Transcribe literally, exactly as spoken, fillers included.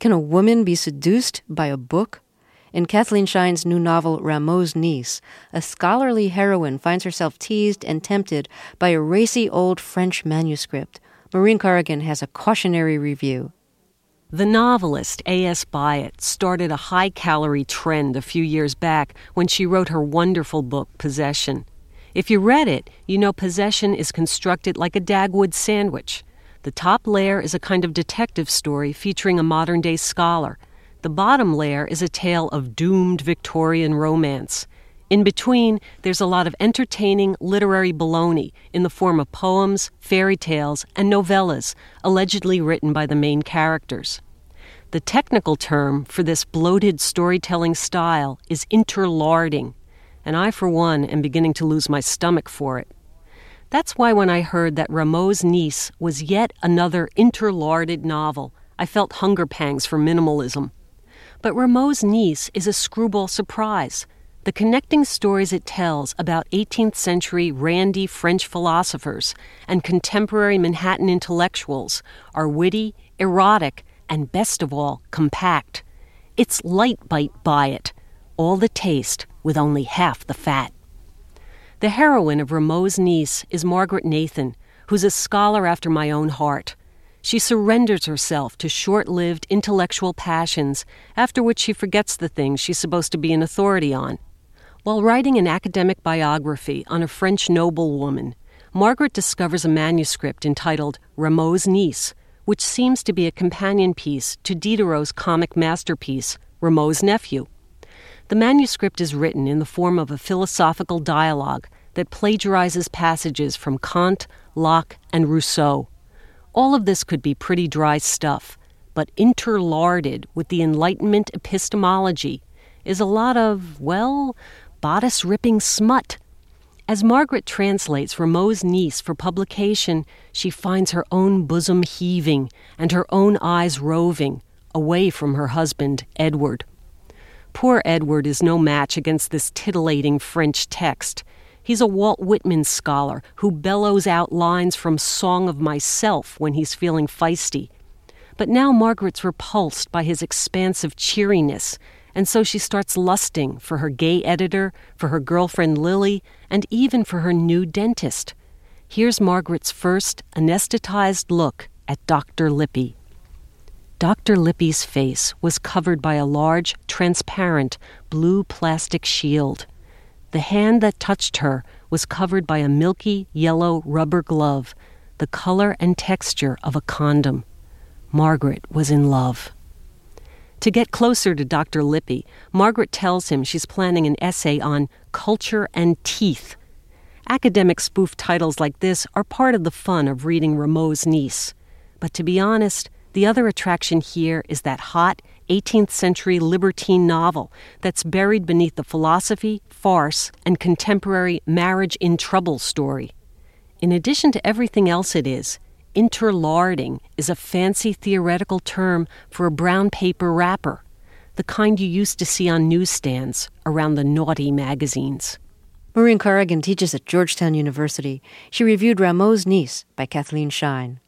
Can a woman be seduced by a book? In Kathleen Shine's new novel, Rameau's Niece, a scholarly heroine finds herself teased and tempted by a racy old French manuscript. Maureen Corrigan has a cautionary review. The novelist A S Byatt started a high-calorie trend a few years back when she wrote her wonderful book, Possession. If you read it, you know Possession is constructed like a Dagwood sandwich. The top layer is a kind of detective story featuring a modern-day scholar. The bottom layer is a tale of doomed Victorian romance. In between, there's a lot of entertaining literary baloney in the form of poems, fairy tales, and novellas allegedly written by the main characters. The technical term for this bloated storytelling style is interlarding, and I, for one, am beginning to lose my stomach for it. That's why when I heard that Rameau's Niece was yet another interlarded novel, I felt hunger pangs for minimalism. But Rameau's Niece is a screwball surprise. The connecting stories it tells about eighteenth century randy French philosophers and contemporary Manhattan intellectuals are witty, erotic, and best of all, compact. It's light bite Byatt, all the taste with only half the fat. The heroine of Rameau's Niece is Margaret Nathan, who's a scholar after my own heart. She surrenders herself to short-lived intellectual passions, after which she forgets the things she's supposed to be an authority on. While writing an academic biography on a French noblewoman, Margaret discovers a manuscript entitled Rameau's Niece, which seems to be a companion piece to Diderot's comic masterpiece, Rameau's Nephew. The manuscript is written in the form of a philosophical dialogue that plagiarizes passages from Kant, Locke, and Rousseau. All of this could be pretty dry stuff, but interlarded with the Enlightenment epistemology is a lot of, well, bodice-ripping smut. As Margaret translates Rameau's Niece for publication, she finds her own bosom heaving and her own eyes roving away from her husband, Edward. Poor Edward is no match against this titillating French text. He's a Walt Whitman scholar who bellows out lines from Song of Myself when he's feeling feisty. But now Margaret's repulsed by his expansive cheeriness, and so she starts lusting for her gay editor, for her girlfriend Lily, and even for her new dentist. Here's Margaret's first anesthetized look at Doctor Lippy. Doctor Lippy's face was covered by a large, transparent, blue plastic shield. The hand that touched her was covered by a milky yellow rubber glove, the color and texture of a condom. Margaret was in love. To get closer to Doctor Lippy, Margaret tells him she's planning an essay on culture and teeth. Academic spoof titles like this are part of the fun of reading Rameau's Niece. But to be honest, the other attraction here is that hot eighteenth century libertine novel that's buried beneath the philosophy, farce, and contemporary marriage in trouble story. In addition to everything else it is, interlarding is a fancy theoretical term for a brown paper wrapper, the kind you used to see on newsstands around the naughty magazines. Maureen Corrigan teaches at Georgetown University. She reviewed Rameau's Niece by Kathleen Shine.